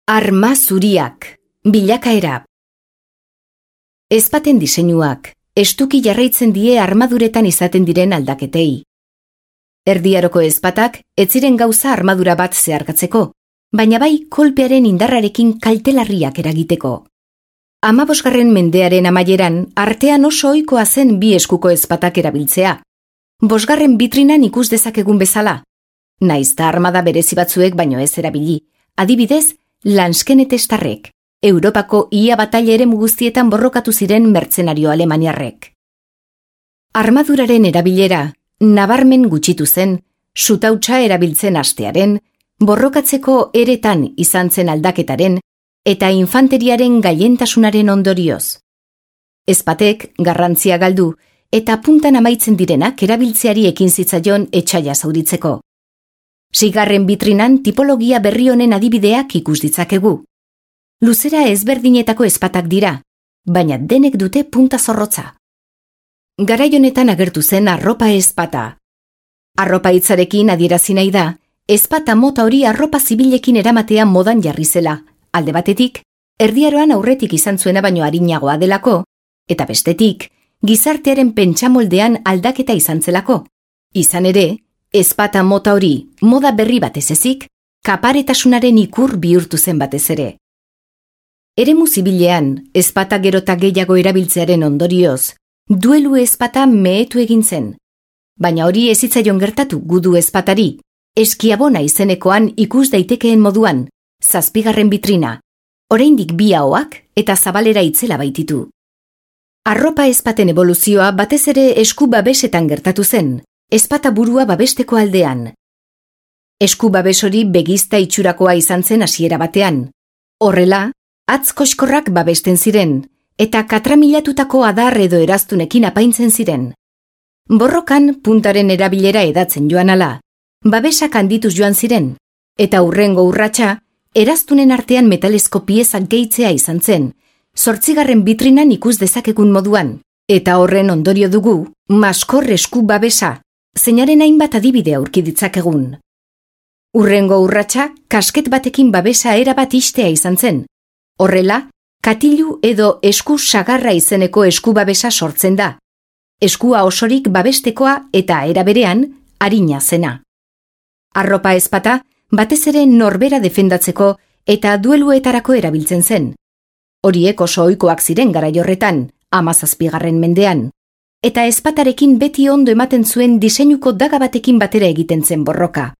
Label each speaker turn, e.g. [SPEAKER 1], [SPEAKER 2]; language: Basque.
[SPEAKER 1] Arma zuriak, bilakaera. Ezpaten diseinuak, estuki jarraitzen die armaduretan izaten diren aldaketei. Erdiaroko ezpatak ez ziren gauza armadura bat zeharkatzeko, baina bai kolpearen indarrarekin kaltelarriak eragiteko. 15. mendearen amaieran artean oso ohikoa zen bi eskuko ezpatak erabiltzea. 5. bitrinan ikus dezakegun bezala. Naizta armada berezi batzuek baino ez erabili, adibidez, Lanskenetestarrek, Europako ia bataila eremu guztietan borrokatu ziren mertzenario alemaniarrek. Armaduraren erabilera, nabarmen gutxitu zen, sutautsa erabiltzen hastearen, borrokatzeko eretan izan zen aldaketaren, eta infanteriaren gailentasunaren ondorioz. Ezpatek garrantzia galdu, eta puntan amaitzen direnak erabiltzeari ekin zitzaion etsaia zauritzeko. 6. bitrinan tipologia berri honen adibideak ikus ditzakegu. Luzera ezberdinetako ezpatak dira, baina denek dute punta zorrotza. Garai honetan agertu zen arropa ezpata. Arropa hitzarekin adierazi nahi da, ezpata mota hori arropa zibilekin eramatea modan jarri zela, alde batetik, erdiaroan aurretik izan zuena baino arinagoa delako, eta bestetik, gizartearen pentsamoldean aldaketa izan zelako. Izan ere, ezpata mota hori, moda berri batez ezik, kaparetasunaren ikur bihurtu zen batez ere. Eremu zibilean, ezpata gerota gehiago erabiltzearen ondorioz, duelu ezpata mehetu egin zen. Baina hori ez zitzaion gertatu gudu ezpatari, eskiabona izenekoan ikus daitekeen moduan, 7. bitrina, oraindik bi ahoak eta zabalera itzela baititu. Arropa ezpaten eboluzioa batez ere esku babesetan gertatu zen, ezpata burua babesteko aldean. Esku babes hori begizta itxurakoa izan zen hasiera batean. Horrela, hatz koxkorrak babesten ziren, eta katramilatutako adar edo eraztunekin apaintzen ziren. Borrokan puntaren erabilera edatzen joan ala, babesak handituz joan ziren, eta hurrengo urratsa, eraztunen artean metalezko piezak gehitzea izan zen, 8. bitrinan ikus dezakegun moduan, eta horren ondorio dugu, maskor esku babesa, zeinaren hainbat adibide aurki ditzakegun. Hurrengo urratsa, kasket batekin babesa erabat istea izan zen. Horrela, katilu edo esku sagarra izeneko esku babesa sortzen da. Eskua osorik babestekoa eta era berean, arina zena. Arropa ezpata, batez ere norbera defendatzeko eta dueluetarako erabiltzen zen. Horiek oso ohikoak ziren garai horretan, 17. mendean. Eta ezpatarekin beti ondo ematen zuen diseinuko daga batekin batera egiten zen borroka.